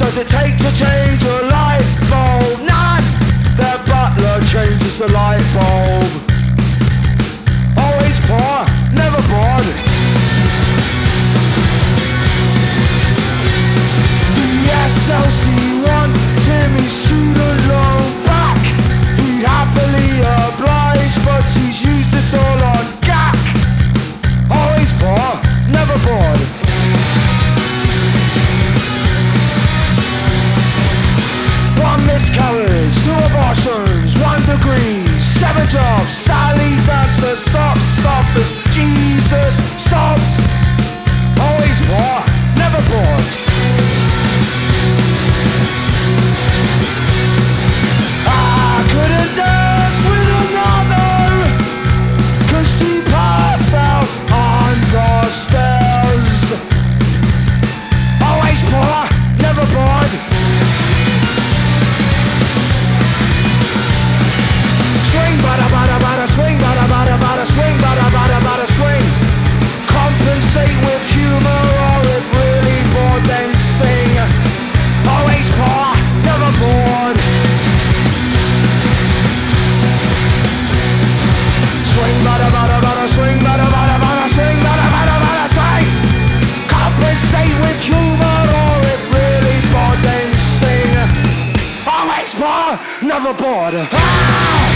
does it take to change a light bulb? None. Their butler changes the light bulb. Always poor, never bored. The SLC want Timmy's student loan back. He'd happily oblige, but he's used it all on gack. Always poor, never bored. One miscarriage, 2 abortions, 1 degree, 7 jobs. Sally danced the socks off as Jesus sobbed. Always poor, never bored. I couldn't dance with another, 'cause she passed out on the stairs. Always poor, never bored. Swing, bada bada bada, swing, bada bada bada, swing, bada bada bada, swing. Compensate with humor, or if really bored, then sing. Always poor, never bored. Swing, bada bada bada, swing, bada bada bada, swing, bada bada bada, swing. Compensate with humor, or if really bored, then sing. Always poor, never bored. Ah!